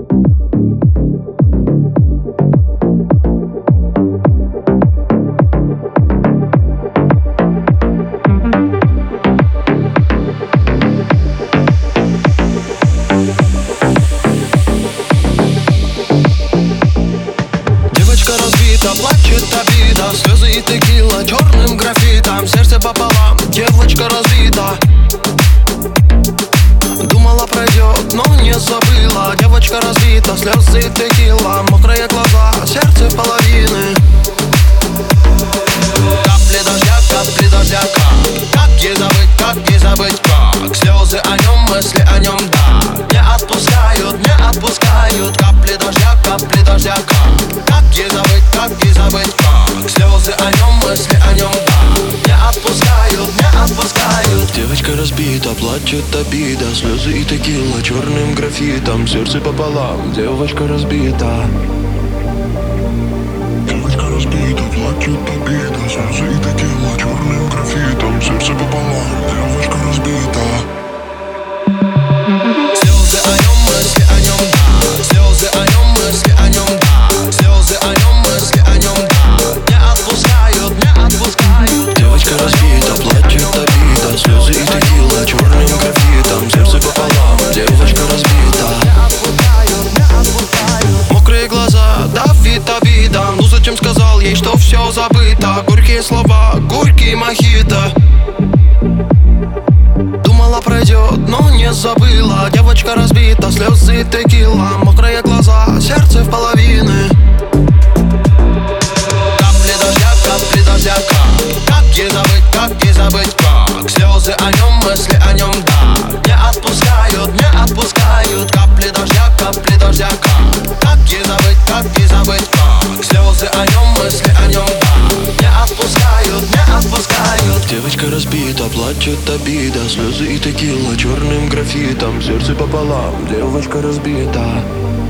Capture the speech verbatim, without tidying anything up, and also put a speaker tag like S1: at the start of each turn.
S1: Плачет обида, слезы и текила черным граффитом, сердце пополам, девочка разбита. Думала пройдет, но не забыла. Девочка разбита, слезы и текила, мокрые глаза, сердце половины. Капли дождя, капли дождя, как Как ей забыть, как ей забыть, как слезы о нем, мысли о нем, да. Не отпускают, не отпускают. Капли дождя, капли дождя, как Как ей забыть, как ей забыть, как слезы о нем, мысли о нем, да. Не отпускают, не отпускают.
S2: Девочка разбита, плачет обида, слезы и текила черным граффитом, сердце пополам, девочка разбита. Девочка разбита, плачет обида, слезы и текила черным граффитом, сердце пополам, девочка разбита.
S1: Слезы о нем, мысли о нем, да. Слезы о нем, мысли о нем, да. Слезы о нем, мысли о нем, да. Не отпускают, не отпускают.
S2: Девочка разбита, плачет обида, слезы и текила черным граффитом, сердце пополам, девочка разбита.
S1: Не отпускают, не отпускают. Мокрые глаза, давит обида. Ну зачем сказал ей, что все забыто? Горькие слова, горький мохито. Думала пройдет, но не забыла. Девочка разбита, слезы текила, мокрые глаза, сердце в половины. Капли дождя, капли дождя, как Как ей забыть, как ей забыть, как слезы о нем, мысли о нем, да. Не отпускают, не отпускают. Капли дождя, капли дождя, как Как ей забыть, как ей забыть, как слезы о нем, мысли о нем, да. Не отпускают, не отпускают.
S2: Девочка разбита, плачет обида, слезы и текила черным граффитом, сердце пополам, девочка разбита.